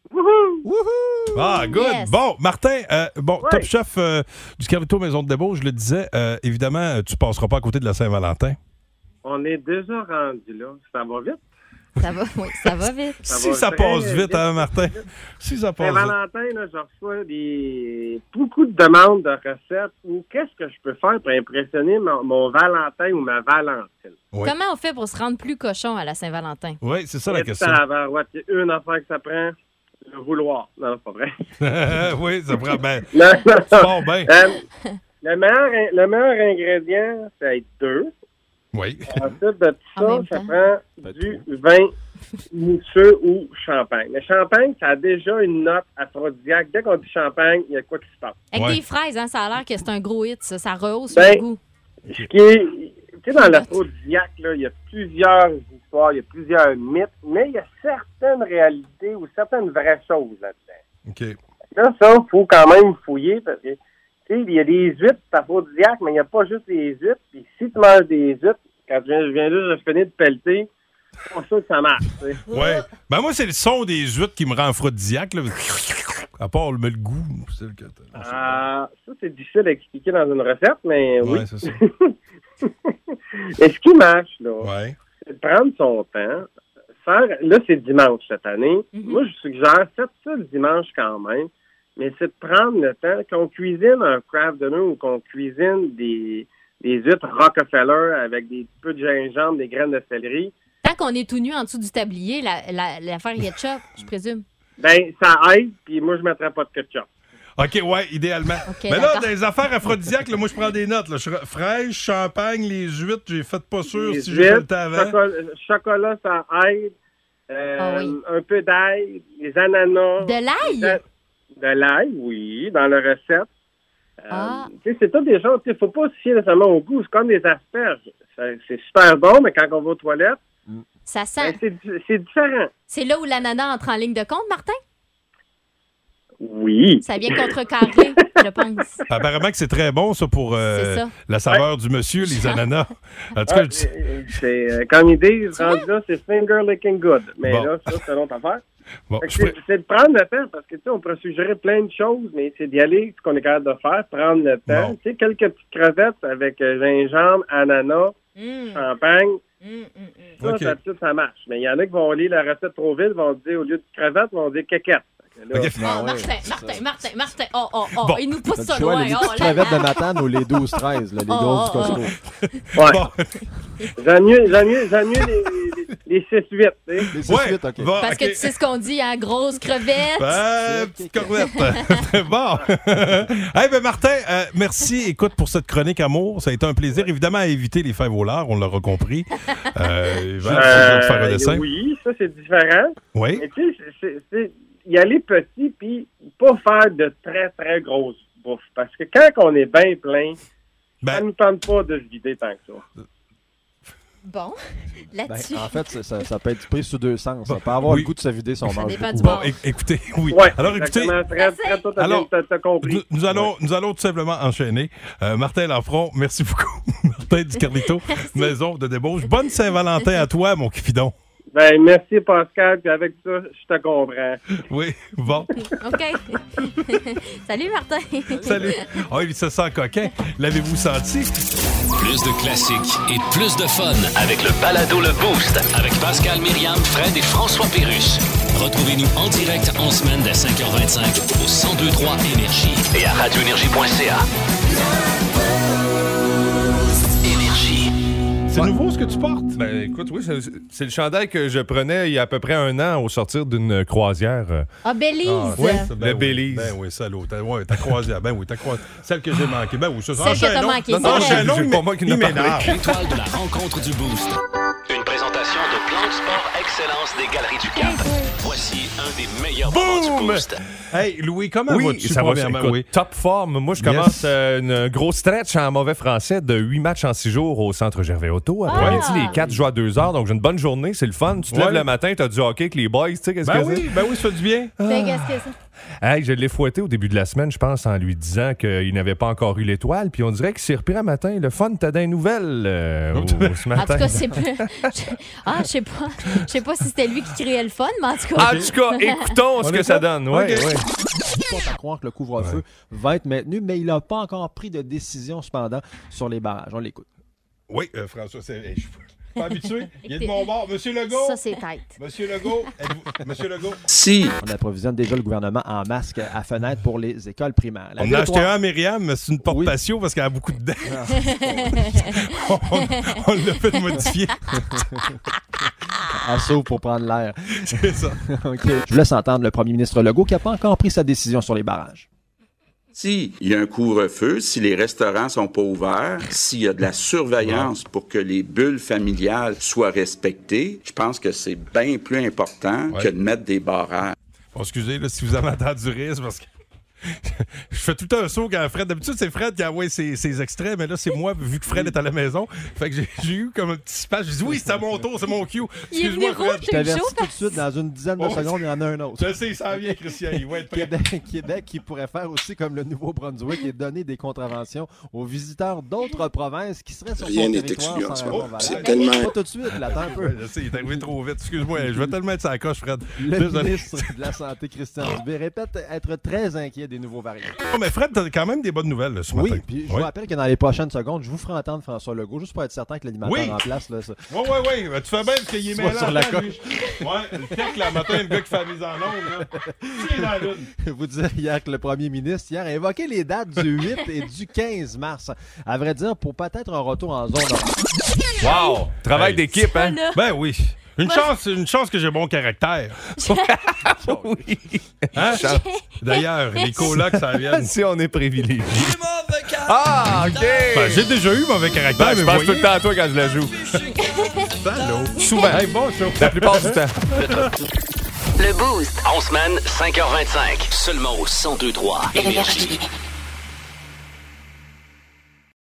Ah, good. Yes. Bon, Martin, euh, bon, top chef euh, du Carlito Maison de débauche, je le disais, euh, évidemment, tu passeras pas à côté de la Saint-Valentin. On est déjà rendu là. Ça va vite? Ça va, oui, ça va vite. Ça si va ça très passe vite, vite. hein, Martin? Si ça passe vite. Saint-Valentin, là, je reçois des... beaucoup de demandes de recettes ou qu'est-ce que je peux faire pour impressionner mon, mon Valentin ou ma Valentine. Oui. Comment on fait pour se rendre plus cochon à la Saint-Valentin? Oui, c'est ça la Et question. tabarouette, il y a une affaire que ça prend, le vouloir. Non, c'est pas vrai. Oui, ça prend ben, Non, non, c'est non. fort bien. Euh, le, meilleur, le meilleur ingrédient, c'est être deux. Oui. Ensuite de tout En ça, même ça temps. prend du vin mousseux ou champagne. Le champagne, ça a déjà une note aphrodisiaque. Dès qu'on dit champagne, il y a quoi qui se passe. Avec Ouais. des fraises, hein, ça a l'air que c'est un gros hit, ça. Ça rehausse Ben, le goût. Ce qui est, tu sais, dans l'aphrodisiaque, là, il y a plusieurs histoires, il y a plusieurs mythes, mais il y a certaines réalités ou certaines vraies choses là-dedans. OK. Là, ça, il faut quand même fouiller parce que, tu sais, il y a des huîtres aphrodisiaques, mais il n'y a pas juste des huîtres. Puis si tu manges des huîtres, quand je viens, je viens juste de finir de pelleter, c'est pas sûr que ça marche, tu sais. Ouais. Ben moi, c'est le son des huîtres qui me rend aphrodisiaque. Là. À part le, le goût. C'est le... Ah, ça, c'est difficile à expliquer dans une recette, mais oui. Ouais, c'est ça. Et ce qui marche, là, Ouais. c'est de prendre son temps. Faire, là, c'est dimanche cette année. Mhm. Moi, je suggère, faites ça le dimanche quand même, mais c'est de prendre le temps, qu'on cuisine un craft dinner ou qu'on cuisine des, des huîtres Rockefeller avec des peu de gingembre, des graines de céleri. Tant qu'on est tout nu en dessous du tablier, la, la, l'affaire ketchup, je présume. Ben, ça aide, puis moi, je ne mettrais pas de ketchup. OK, ouais, idéalement. OK, Mais là, d'accord. dans les affaires aphrodisiaques, là, moi, je prends des notes. Là. Je- Fraîche, champagne, les huîtres, j'ai fait pas sûr Les si j'ai fait le huîtres, temps avant. chocolat, chocolat, ça aide. Euh, Ah oui. Un peu d'ail, des ananas. De l'ail? De, de l'ail, oui, dans la recette. Euh, Ah. tu sais, c'est tout des choses, il ne faut pas se fier nécessairement au goût. C'est comme des asperges. Ça- C'est super bon, mais quand on va aux toilettes, Ça sent. ben, c'est di- c'est différent. C'est là où l'ananas entre en ligne de compte, Martin? Oui. Ça vient contrecarrer, je pense. Apparemment que c'est très bon, ça, pour euh, C'est ça. la saveur du monsieur, les ananas. En tout cas, Ah, je- euh, c'est, euh, comme ils disent, rendu là, c'est finger licking good. Mais Bon. là, ça, c'est une autre affaire. bon, Fait que je c'est, pr- c'est de prendre le temps, parce que, tu sais, on pourrait suggérer plein de choses, mais c'est d'y aller, ce qu'on est capable de faire, prendre le temps. Bon. Tu sais, quelques petites crevettes avec euh, gingembre, ananas, Hum, champagne, hum, hum, hum. ça, OK. ça, ça marche. Mais il y en a qui vont lire la recette trop vite, vont dire, au lieu de crevettes, vont dire quéquette. Fait que là, OK. Oh, Ah ouais, Martin, c'est Martin, ça. Martin, Martin. Oh, oh, oh. Bon. Il nous pousse T'as ça le choix, loin. les Oh, petites là, crevettes là. de Matane ou les douze treize, là, les Oh, grosses oh, Costco. Ouais. Bon. J'aime mieux, j'aime mieux, j'aime mieux les, les, les six huit, tu sais. Les six Ouais. huit, OK. Bon, Parce que OK. tu sais ce qu'on dit, hein, grosse crevette. Ben, petite corvette. Très bon. hey, ben Martin, euh, merci, écoute, pour cette chronique amour. Ça a été un plaisir. Évidemment, à éviter les fèves au lard, on l'aura compris. Euh, Val, Euh, tu vas faire un dessin. oui, ça, c'est différent. Oui. Mais tu sais, c'est- c'est- c'est y aller petit, puis pas faire de très, très grosses bouffes. Parce que quand on est bien plein, Ben- ça ne nous tente pas de se vider tant que ça. Bon, Ben, là-dessus. en fait, ça, ça- ça peut être pris sous deux sens. Ça peut avoir Oui. le goût de se vider son Ça manche. dépend du Bon, bord. é- écoutez, oui. Ouais, Alors, écoutez, exactement. Fred, Fred, toi, t'as Alors, bien- t'as- t'as compris. nous, nous allons, nous allons tout simplement enchaîner. Euh, Martin Laffront, merci beaucoup. Martin du Carlito, maison de débauche. Bonne Saint-Valentin à toi, mon cupidon. Ben, merci, Pascal, puis avec ça, je te comprends. Oui, bon. OK. Salut, Martin. Salut. Oh, il se sent coquin. L'avez-vous senti? Plus de classiques et plus de fun avec le balado Le Boost avec Pascal, Myriam, Fred et François Pérusse. Retrouvez-nous en direct en semaine dès cinq heures vingt-cinq au cent deux virgule trois Énergie et à radioénergie point c a. Énergie. C'est Ouais. nouveau ce que tu portes? Ben écoute, oui, c'est, c'est le chandail que je prenais il y a à peu près un an au sortir d'une croisière. Ah, Belize! Ah, oui, ça, le oui. Belize. Ben oui, ça, l'autre. Ouais, ta croisière. Ben oui, ta croisière. Celle que j'ai manquée. Ben oui, ça, Celle que t'as enchaînons. manquée, Non, c'est non, vrai. enchaînons, C'est il pas m'é- moi qui il n'en parlait. m'énerve. L'étoile de la rencontre du Boost. Une présentation de Plan de Sport Excellence des Galeries du Cap. Voici un des meilleurs moments du Boum! Boost. Hey, Louis, comment Oui, vas-tu, ça va, premièrement? écoute, Oui. top forme. Moi, je Yes. commence euh, une grosse stretch en mauvais français de huit matchs en six jours au Centre Gervais-Auto. Après-midi, Ah. les quatre jouent à deux heures, donc j'ai une bonne journée, c'est le fun. Tu te Ouais. lèves le matin, t'as du hockey avec les boys, tu sais, qu'est-ce Ben que oui, ben oui, ça fait du bien. Ben, qu'est-ce que c'est? Hey, je l'ai fouetté au début de la semaine, je pense, en lui disant qu'il n'avait pas encore eu l'étoile, puis on dirait qu'il s'est repris un matin. Le fun, t'as des nouvelles euh, au- ce En matin. tout cas, c'est plus. Ah, je sais pas. Je sais pas si c'était lui qui créait le fun, mais en tout cas. En tout cas, écoutons ce On que est ça pas- donne. Ouais, Ok. ouais. On porte à croire que le couvre-feu va être maintenu, mais il n'a pas encore pris de décision cependant sur les barrages. On l'écoute. Oui, euh, François, c'est... hey, je suis pas habitué. Il est de mon bord. Monsieur Legault. Ça, c'est tête. Monsieur Legault. êtes-vous- Monsieur Legault. Si On approvisionne déjà le gouvernement en masque à fenêtre pour les écoles primaires. La On ville a de acheté Trois- un à Myriam, mais c'est une porte Oui. patio parce qu'elle a beaucoup de dents. on on l'a fait modifier. Elle s'ouvre pour prendre l'air. C'est ça. OK. Je vous laisse entendre le premier ministre Legault qui n'a pas encore pris sa décision sur les barrages. S'il y a un couvre-feu, si les restaurants sont pas ouverts, s'il y a de la surveillance pour que les bulles familiales soient respectées, je pense que c'est bien plus important Ouais. que de mettre des barrages. Bon, excusez là, si vous avez entendu rire, c'est parce que je fais tout un saut quand Fred. D'habitude, c'est Fred qui envoie ses, ses extraits, mais là, c'est moi, vu que Fred est à la maison. Fait que j'ai, j'ai eu comme un petit space. J'ai dit oui, c'est à mon tour, c'est mon cue. Il est Excuse-moi, venu rouge, Fred. Je t'avertis tout de suite, dans une dizaine de Oh, secondes, il y en a un autre. Je sais, il s'en vient, Christian. Il va être prêt. Québec, Québec qui pourrait faire aussi comme le Nouveau-Brunswick et donner des contraventions aux visiteurs d'autres provinces qui seraient sur Rien son n'est territoire exclu en sans ce raison moment. valable. C'est tellement- Pas tout de suite, là, attends un peu. Ouais, je sais, il est arrivé trop vite. Excuse-moi, je vais tellement être sur la coche, Fred. Le Désolé. ministre de la Santé, Christian Dubé, répète être très inquiet des nouveaux variants. Oh, mais Fred, t'as quand même des bonnes nouvelles là, ce Oui, matin. puis je Oui. vous rappelle que dans les prochaines secondes, je vous ferai entendre François Legault, juste pour être certain que l'animateur Oui. en place, là, ça- Oui, oui, oui. Ben, tu fais bien parce qu'il est Soit mêlant. sur la lui. Ouais, le tech, là, matin, le gars qui fait la mise en onde, là. Il est dans la lune. vous dire hier que le premier ministre hier a évoqué les dates du huit et du quinze mars. À vrai dire, pour peut-être un retour en zone orange. Wow! Travail Hey. d'équipe, hein? Là. Ben oui. Une chance, une chance que j'ai bon caractère. Oui. Hein? D'ailleurs, les colocs, ça viennent. Si on est privilégié. Ah, OK! Ben, j'ai déjà eu mauvais caractère, Ben, je mais pense voyez. tout le temps à toi quand je la joue. Salaud. Souvent. Hey, bon show. La plupart du temps. Le Boost. En semaine, cinq heures vingt-cinq. Seulement au cent deux trois Énergie.